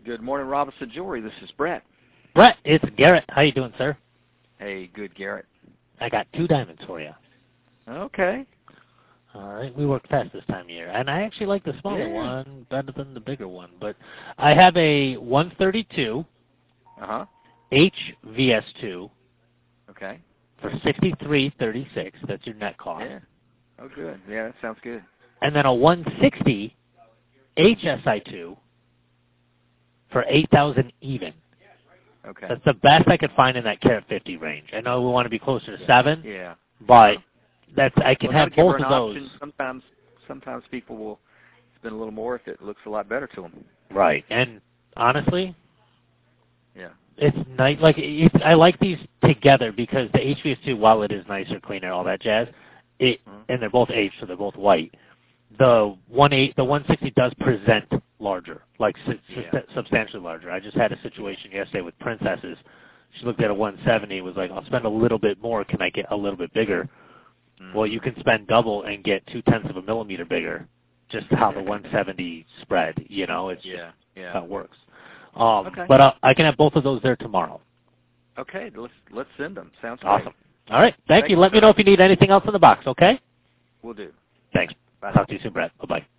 Good morning, Robinson Jewelry. This is Brett. Brett, it's Garrett. How you doing, sir? Hey, good, Garrett. I got 2 diamonds for you. Okay. All right, we work fast this time of year, and I actually like the smaller Yeah. one better than the bigger one. But I have a 132 HVS2 Okay. for $63.36. That's your net cost. Yeah. Oh, good. Yeah, that sounds good. And then a 160 HSI2 for $8,000 even. Okay. That's the best I could find in that carat 50 range. I know we want to be closer to 7. Yeah. But I can have give her both an of those. option. Sometimes people will spend a little more if it looks a lot better to them. Right. And honestly, yeah, it's nice. Like I like these together because the HVS2, while it is nicer, cleaner, all that jazz, and they're both H, so they're both white. The 160 does present larger, like substantially larger. I just had a situation yesterday with princesses. She looked at a 170, was like, I'll spend a little bit more. Can I get a little bit bigger? Well, you can spend double and get 0.2 of a millimeter bigger. Just how the 170 spread, it's just how it works. Okay. But I can have both of those there tomorrow. Okay, let's send them. Sounds awesome. Great. All right, thank you. Let me know if you need anything else in the box, okay? Will do. Thanks. Bye. Talk to you soon, Brett. Bye-bye.